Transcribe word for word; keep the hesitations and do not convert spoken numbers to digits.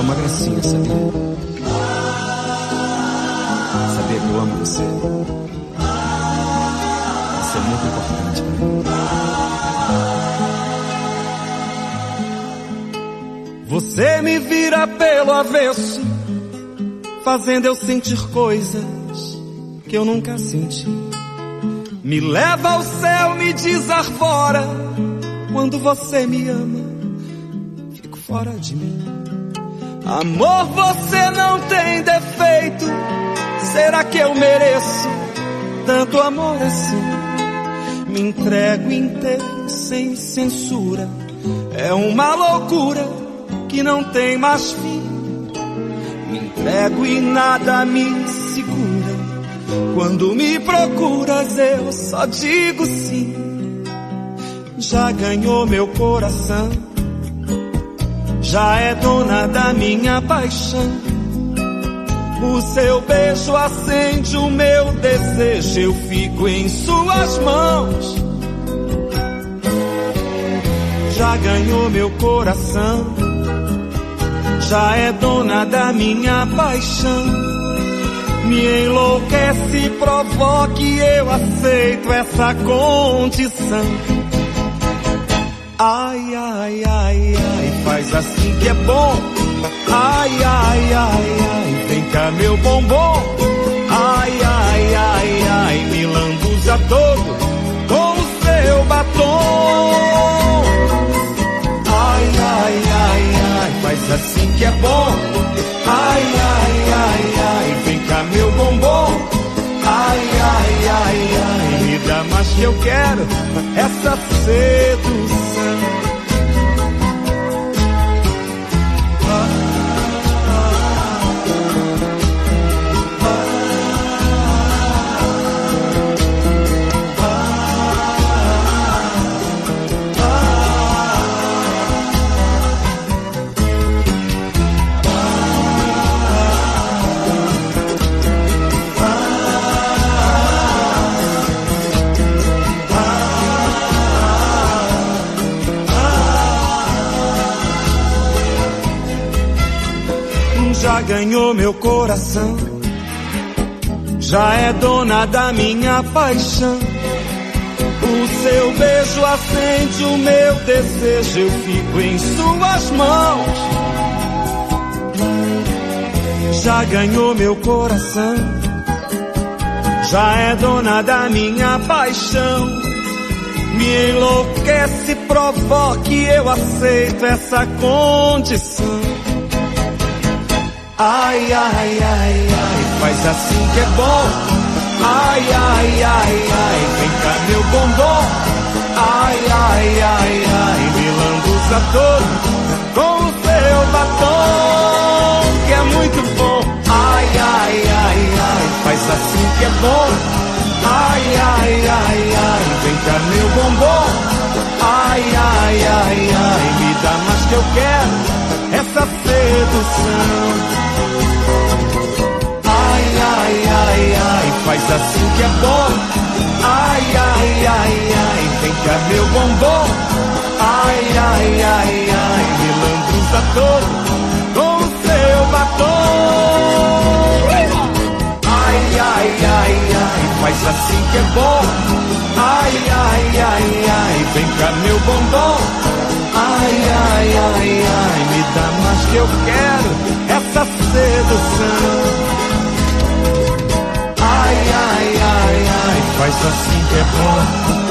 uma gracinha, sabia? Sabia que eu amo você. Isso é muito importante pra mim. Você me vira pelo avesso, fazendo eu sentir coisas que eu nunca senti. Me leva ao céu, me desarvora. Quando você me ama, fico fora de mim. Amor, você não tem defeito. Será que eu mereço tanto amor assim? Me entrego inteiro, sem censura. É uma loucura que não tem mais fim. Me entrego e nada me segura. Quando me procuras eu só digo sim. Já ganhou meu coração, já é dona da minha paixão. O seu beijo acende o meu desejo, eu fico em suas mãos. Já ganhou meu coração, já é dona da minha paixão. Me enlouquece, provoque, eu aceito essa condição. Ai, ai, ai, ai, faz assim que é bom. Ai, ai, ai, ai, vem cá meu bombom. Ai, ai, ai, ai, me lambuza todo com o seu batom. Ai, ai, ai, ai, faz assim que é bom. Ai, ai, ai, ai, vem cá meu bombom. Ai, ai, ai, ai, me dá mais que eu quero essa sedução. Já ganhou meu coração, já é dona da minha paixão. O seu beijo acende o meu desejo, eu fico em suas mãos. Já ganhou meu coração, já é dona da minha paixão. Me enlouquece, provoque, eu aceito essa condição. Ai, ai, ai, ai, faz assim que é bom. Ai, ai, ai, ai, vem cá meu bombom. Ai, ai, ai, ai, me lambuza todo com o seu batom, que é muito bom. Ai, ai, ai, ai, faz assim que é bom. Ai, ai, ai, ai, vem cá meu bombom. Ai, ai, ai, ai, me dá mais que eu quero essa sedução. Ai, ai, ai, ai, faz assim que é bom. Ai, ai, ai, ai, vem cá meu bombom. Ai, ai, ai, ai, me lambuza todo com o seu batom. Ai, ai, ai, ai, faz assim que é bom. Ai, ai, ai, ai, vem cá meu bombom. Ai, ai, ai, ai, me dá mais que eu quero essa sedução. Ai, ai, ai, ai, faz assim que é bom.